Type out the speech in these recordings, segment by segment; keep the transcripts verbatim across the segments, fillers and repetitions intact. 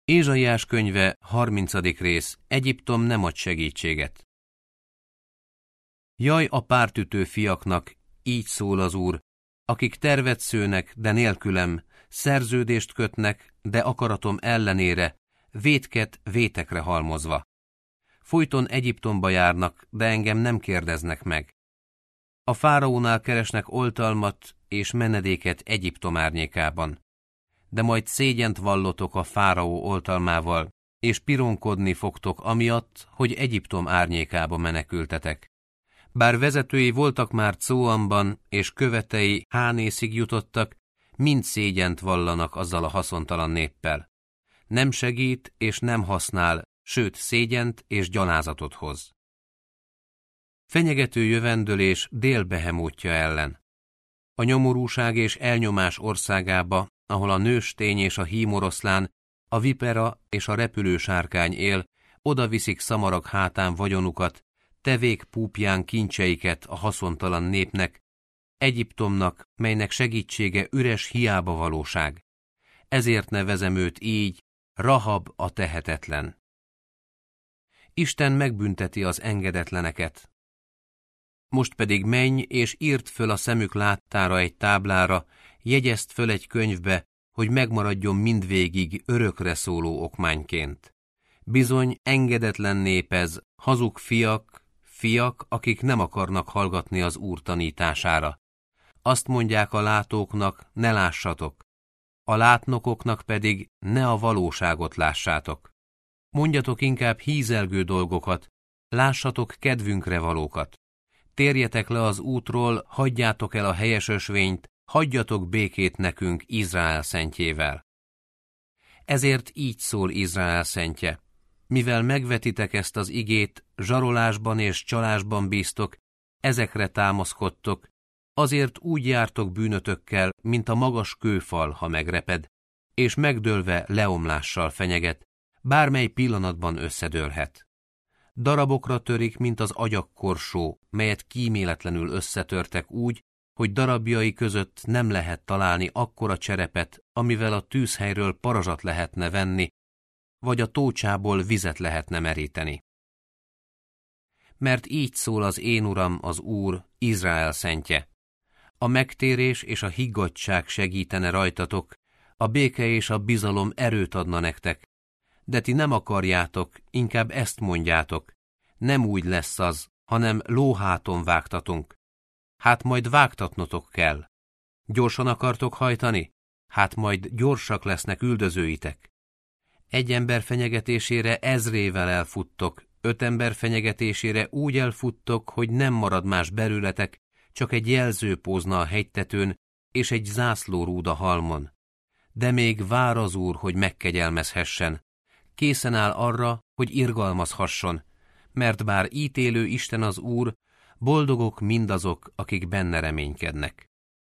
Ézsaiás könyve, harmincadik rész. Egyiptom nem ad segítséget. Jaj a pártütő fiaknak, így szól az Úr, akik tervet szőnek, de nélkülem, szerződést kötnek, de akaratom ellenére, vétket vétekre halmozva. Folyton Egyiptomba járnak, de engem nem kérdeznek meg. A fáraónál keresnek oltalmat és menedéket Egyiptom árnyékában. De majd szégyent vallotok a fáraó oltalmával, és pironkodni fogtok amiatt, hogy Egyiptom árnyékába menekültetek. Bár vezetői voltak már Cóanban, és követei Hánészig jutottak, mind szégyent vallanak azzal a haszontalan néppel. Nem segít és nem használ, sőt szégyent és gyalázatot hoz. Fenyegető jövendőlés Dél-Behemótja ellen. A nyomorúság és elnyomás országába, ahol a nőstény és a hímoroszlán, a vipera és a repülő sárkány él, oda viszik szamarak hátán vagyonukat, tevék púpján kincseiket a haszontalan népnek, Egyiptomnak, melynek segítsége üres hiába valóság. Ezért nevezem őt így, Rahab a tehetetlen. Isten megbünteti az engedetleneket. Most pedig menj és írd föl a szemük láttára egy táblára, jegyezd föl egy könyvbe, hogy megmaradjon mindvégig örökre szóló okmányként. Bizony engedetlen nép ez, hazug fiak, fiak, akik nem akarnak hallgatni az Úr tanítására. Azt mondják a látóknak, ne lássatok, a látnokoknak pedig ne a valóságot lássátok. Mondjatok inkább hízelgő dolgokat, lássatok kedvünkre valókat. Térjetek le az útról, hagyjátok el a helyes ösvényt, hagyjatok békét nekünk Izrael szentjével. Ezért így szól Izrael szentje. Mivel megvetitek ezt az igét, zsarolásban és csalásban bíztok, ezekre támaszkodtok, azért úgy jártok bűnötökkel, mint a magas kőfal, ha megreped, és megdőlve leomlással fenyeget, bármely pillanatban összedőlhet. Darabokra törik, mint az agyagkorsó, melyet kíméletlenül összetörtek úgy, hogy darabjai között nem lehet találni akkora cserepet, amivel a tűzhelyről parazsat lehetne venni, vagy a tócsából vizet lehetne meríteni. Mert így szól az én Uram, az Úr, Izrael szentje. A megtérés és a higgadtság segítene rajtatok, a béke és a bizalom erőt adna nektek, de ti nem akarjátok, inkább ezt mondjátok, nem úgy lesz az, hanem lóháton vágtatunk. Hát majd vágtatnotok kell. Gyorsan akartok hajtani? Hát majd gyorsak lesznek üldözőitek. Egy ember fenyegetésére ezrével elfuttok, öt ember fenyegetésére úgy elfuttok, hogy nem marad más belőletek, csak egy jelzőpózna a hegytetőn és egy zászlórúd a halmon. De még vár az Úr, hogy megkegyelmezhessen. Készen áll arra, hogy irgalmazhasson, mert bár ítélő Isten az Úr, boldogok mindazok, akik benne reménykednek.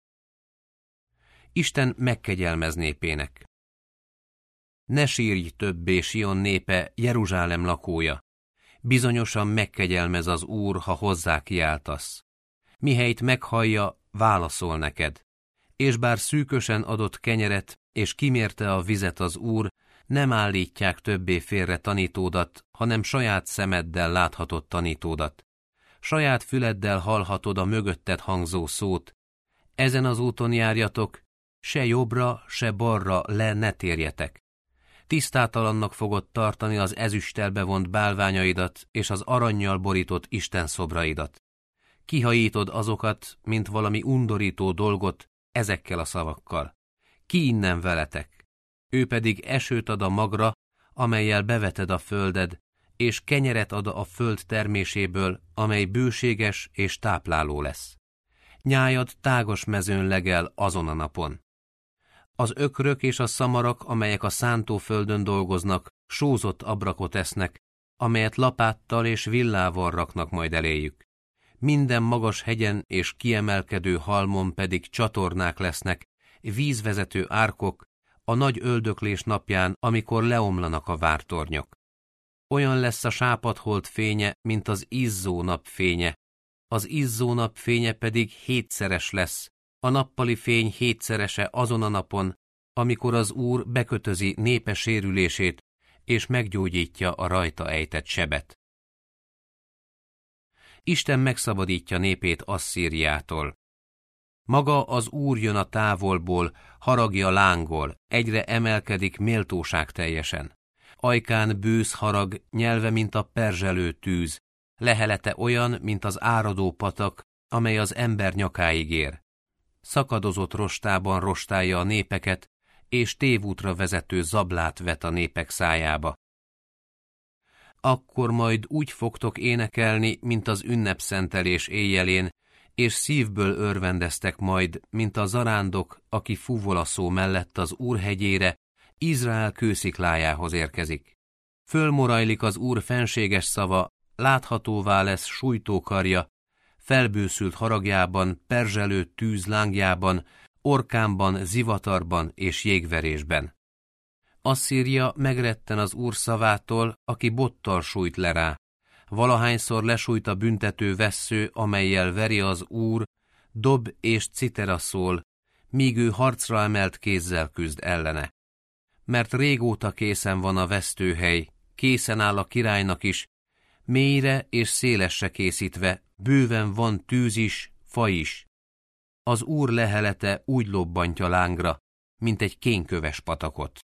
Isten megkegyelmez népének. Ne sírj többé, Sion népe, Jeruzsálem lakója. Bizonyosan megkegyelmez az Úr, ha hozzá kiáltasz. Mihelyt meghallja, válaszol neked. És bár szűkösen adott kenyeret, és kimérte a vizet az Úr, nem állítják többé félre tanítódat, hanem saját szemeddel láthatod tanítódat. Saját füleddel hallhatod a mögötted hangzó szót. Ezen az úton járjatok, se jobbra, se balra le ne térjetek. Tisztátalannak fogod tartani az ezüsttel bevont bálványaidat és az arannyal borított istenszobraidat. Kihajítod azokat, mint valami undorító dolgot, ezekkel a szavakkal. Ki innen veletek? Ő pedig esőt ad a magra, amellyel beveted a földed, és kenyeret ad a föld terméséből, amely bőséges és tápláló lesz. Nyájad tágas mezőn legel azon a napon. Az ökrök és a szamarak, amelyek a szántóföldön dolgoznak, sózott abrakot esznek, amelyet lapáttal és villával raknak majd eléjük. Minden magas hegyen és kiemelkedő halmon pedig csatornák lesznek, vízvezető árkok, a nagy öldöklés napján, amikor leomlanak a vártornyok. Olyan lesz a sápadhold fénye, mint az izzó nap fénye, az izzó nap fénye pedig hétszeres lesz, a nappali fény hétszerese azon a napon, amikor az Úr bekötözi népe sérülését, és meggyógyítja a rajta ejtett sebet. Isten megszabadítja népét Asszíriától. Maga az Úr jön a távolból, haragja lángol, egyre emelkedik méltóság teljesen. Ajkán bősz harag, nyelve, mint a perzselő tűz, lehelete olyan, mint az áradó patak, amely az ember nyakáig ér. Szakadozott rostában rostálja a népeket, és tévútra vezető zablát vet a népek szájába. Akkor majd úgy fogtok énekelni, mint az ünnepszentelés éjjelén, és szívből örvendeztek majd, mint a zarándok, aki fuvolaszó mellett az Úr hegyére, Izrael kősziklájához érkezik. Fölmorajlik az Úr fenséges szava, láthatóvá lesz sújtókarja, felbőszült haragjában, perzselő tűz lángjában, orkámban, zivatarban és jégverésben. Asszíria megretten az Úr szavától, aki bottal sújt le rá. Valahányszor lesújt a büntető vessző, amellyel veri az Úr, dob és citera szól, míg ő harcra emelt kézzel küzd ellene. Mert régóta készen van a vesztőhely, készen áll a királynak is, mélyre és szélesre készítve, bőven van tűz is, fa is. Az Úr lehelete úgy lobbantja lángra, mint egy kénköves patakot.